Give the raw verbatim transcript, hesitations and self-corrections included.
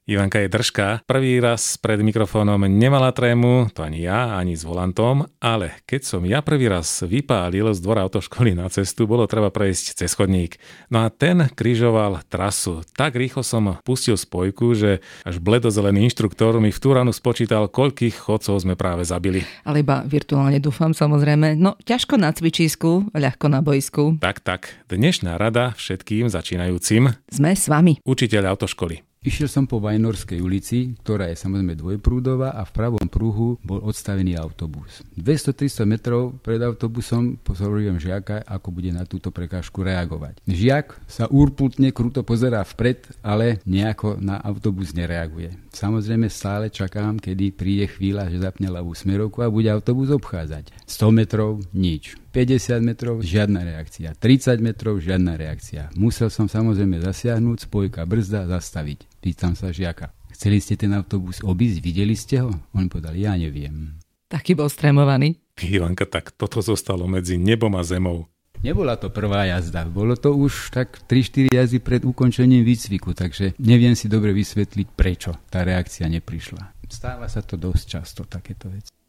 Ivanka je držka. Prvý raz pred mikrofónom nemala trému, to ani ja, ani s volantom, ale keď som ja prvý raz vypálil z dvora autoškoly na cestu, bolo treba prejsť cez chodník. No a ten križoval trasu. Tak rýchlo som pustil spojku, že až bledozelený inštruktor mi v tú ranu spočítal, koľkých chodcov sme práve zabili. Ale iba virtuálne dúfam, samozrejme. No, ťažko na cvičisku, ľahko na bojsku. Tak, tak. Dnešná rada všetkým začínajúcim. Sme s vami. Učiteľ autoškoly. Išiel som po Vajnorskej ulici, ktorá je samozrejme dvojprúdová a v pravom pruhu bol odstavený autobus. dvesto tristo metrov pred autobusom pozorujem žiaka, ako bude na túto prekážku reagovať. Žiak sa úrputne kruto pozerá vpred, ale nejako na autobus nereaguje. Samozrejme stále čakám, kedy príde chvíľa, že zapne ľavú smerovku a bude autobus obchádzať. sto metrov nič. päťdesiat metrov žiadna reakcia. tridsať metrov žiadna reakcia. Musel som samozrejme zasiahnuť, spojka brzda, zastaviť. Pýtam sa žiaka. Chceli ste ten autobus obísť? Videli ste ho? On povedal, ja neviem. Taký bol stremovaný. Ivanka, tak toto zostalo medzi nebom a zemou. Nebola to prvá jazda. Bolo to už tak tri štyri jazdy pred ukončením výcviku, takže neviem si dobre vysvetliť, prečo tá reakcia neprišla. Stáva sa to dosť často, takéto veci.